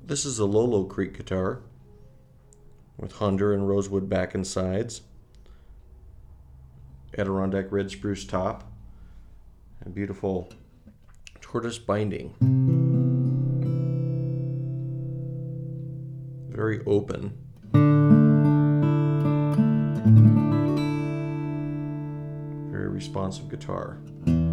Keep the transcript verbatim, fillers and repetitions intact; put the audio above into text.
This is a Lolo Creek guitar with Hunter and rosewood back and sides, Adirondack red spruce top, and beautiful tortoise binding. Very open. Very responsive guitar.